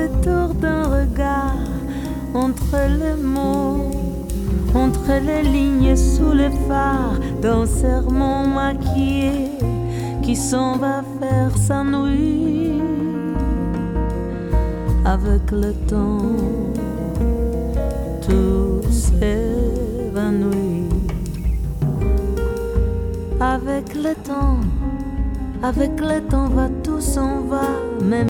détour d'un regard, entre les mots, entre les lignes sous les phares d'un sermon maquillé qui s'en va faire sa nuit. Avec le temps, tout s'évanouit. Avec le temps va tout s'en va, même